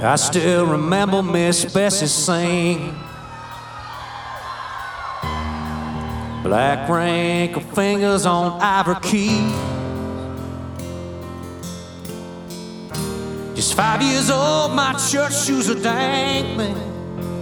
I still remember Miss Bessie sing. Black wrinkled fingers on ivory keys. Just 5 years old, my church shoes are dangling.